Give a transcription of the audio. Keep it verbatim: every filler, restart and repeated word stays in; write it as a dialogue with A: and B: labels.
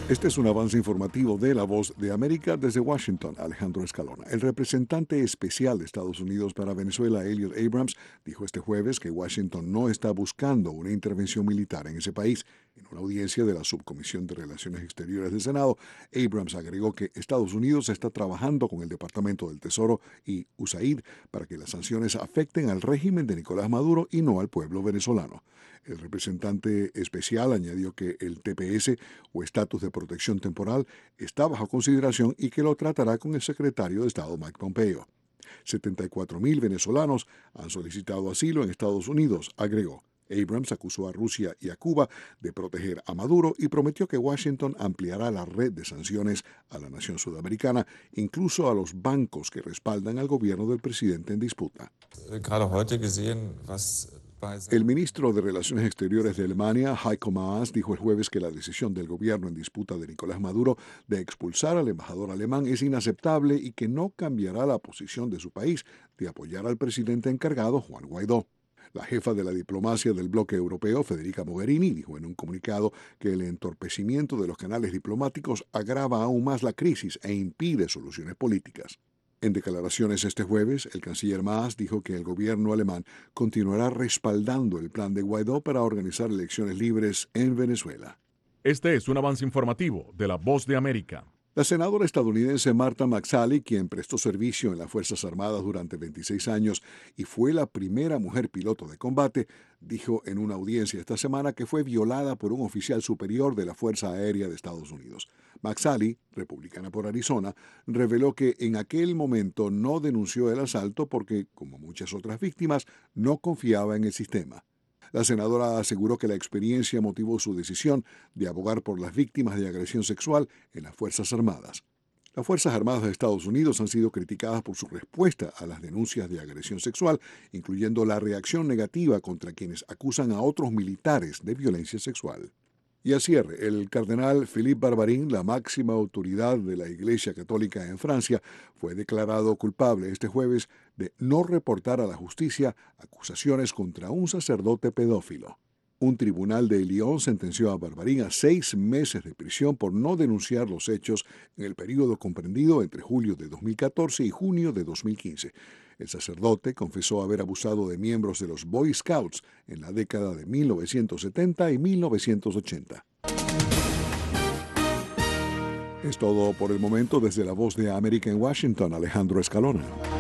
A: Este es un avance informativo de La Voz de América desde Washington. Alejandro Escalona. El representante especial de Estados Unidos para Venezuela, Elliot Abrams, dijo este jueves que Washington no está buscando una intervención militar en ese país. En una audiencia de la Subcomisión de Relaciones Exteriores del Senado, Abrams agregó que Estados Unidos está trabajando con el Departamento del Tesoro y U S A I D para que las sanciones afecten al régimen de Nicolás Maduro y no al pueblo venezolano. El representante especial añadió que el T P S o estatus de protección temporal está bajo consideración y que lo tratará con el secretario de Estado Mike Pompeo. setenta y cuatro mil venezolanos han solicitado asilo en Estados Unidos, agregó. Abrams acusó a Rusia y a Cuba de proteger a Maduro y prometió que Washington ampliará la red de sanciones a la nación sudamericana, incluso a los bancos que respaldan al gobierno del presidente en disputa. El ministro de Relaciones Exteriores de Alemania, Heiko Maas, dijo el jueves que la decisión del gobierno en disputa de Nicolás Maduro de expulsar al embajador alemán es inaceptable y que no cambiará la posición de su país de apoyar al presidente encargado, Juan Guaidó. La jefa de la diplomacia del bloque europeo, Federica Mogherini, dijo en un comunicado que el entorpecimiento de los canales diplomáticos agrava aún más la crisis e impide soluciones políticas. En declaraciones este jueves, el canciller Maas dijo que el gobierno alemán continuará respaldando el plan de Guaidó para organizar elecciones libres en Venezuela.
B: Este es un avance informativo de La Voz de América.
A: La senadora estadounidense Marta McSally, quien prestó servicio en las Fuerzas Armadas durante veintiséis años y fue la primera mujer piloto de combate, dijo en una audiencia esta semana que fue violada por un oficial superior de la Fuerza Aérea de Estados Unidos. McSally, republicana por Arizona, reveló que en aquel momento no denunció el asalto porque, como muchas otras víctimas, no confiaba en el sistema. La senadora aseguró que la experiencia motivó su decisión de abogar por las víctimas de agresión sexual en las Fuerzas Armadas. Las Fuerzas Armadas de Estados Unidos han sido criticadas por su respuesta a las denuncias de agresión sexual, incluyendo la reacción negativa contra quienes acusan a otros militares de violencia sexual. Y al cierre, el cardenal Philippe Barbarin, la máxima autoridad de la Iglesia Católica en Francia, fue declarado culpable este jueves de no reportar a la justicia acusaciones contra un sacerdote pedófilo. Un tribunal de Lyon sentenció a Barbarin a seis meses de prisión por no denunciar los hechos en el período comprendido entre julio de dos mil catorce y junio de dos mil quince. El sacerdote confesó haber abusado de miembros de los Boy Scouts en la década de mil novecientos setenta y mil novecientos ochenta. Es todo por el momento desde La Voz de América en Washington, Alejandro Escalona.